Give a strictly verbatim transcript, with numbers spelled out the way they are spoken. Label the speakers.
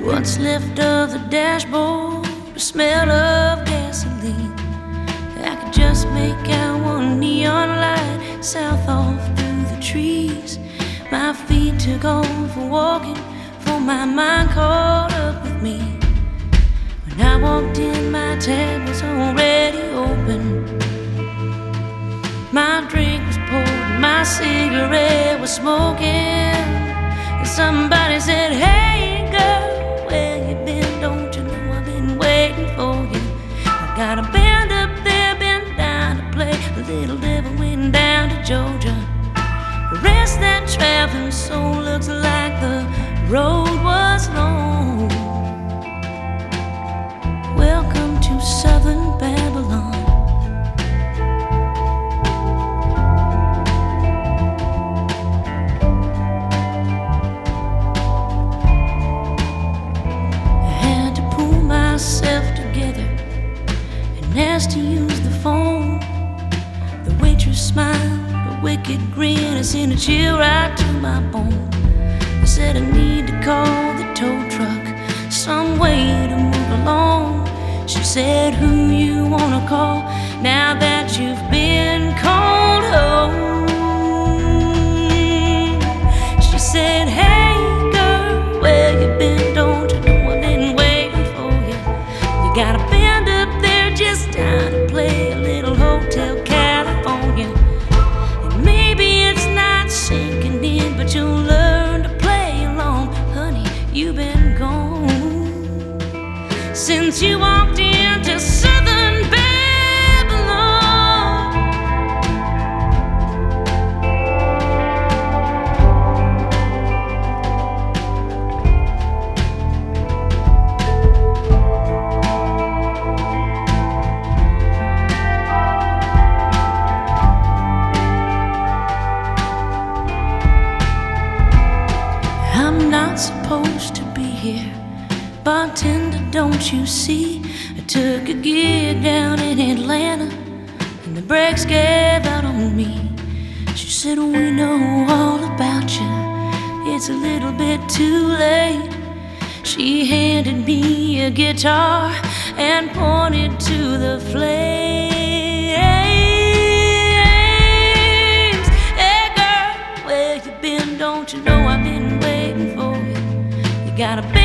Speaker 1: What's left of the dashboard, the smell of gasoline. I could just make out one neon light south off through the trees. My feet took off walking, for my mind caught up with me. When I walked in, my tab was already open. My drink was poured, my cigarette was smoking. And somebody said, "Hey girl, where you been? Don't you know I've been waiting for you? I got a band up there, been down to play. A little devil went down to Georgia. The rest of that traveling soul looks like the road was long. Welcome to Southern Babylon." Myself together and asked to use the phone. The waitress smiled, a wicked grin, and sent a chill right to my bone. I said I need to call the tow truck, some way to move along. She said, "Who you wanna call now that you've been called home?" She said, "Hey girl, where you been? Don't you know I've been waiting for you? Got a band up there just down to play, a little Hotel California. And maybe it's not sinking in, but you'll learn to play along. Honey, you've been gone since you walked into Southern Babylon." I'm not supposed to be here, bartender, don't you see? I took a gig down in Atlanta and the brakes gave out on me. She said, "We know all about you, it's a little bit too late." She handed me a guitar and pointed to the flames. "Hey girl, where you been? Don't you know I've been waiting for you? You got a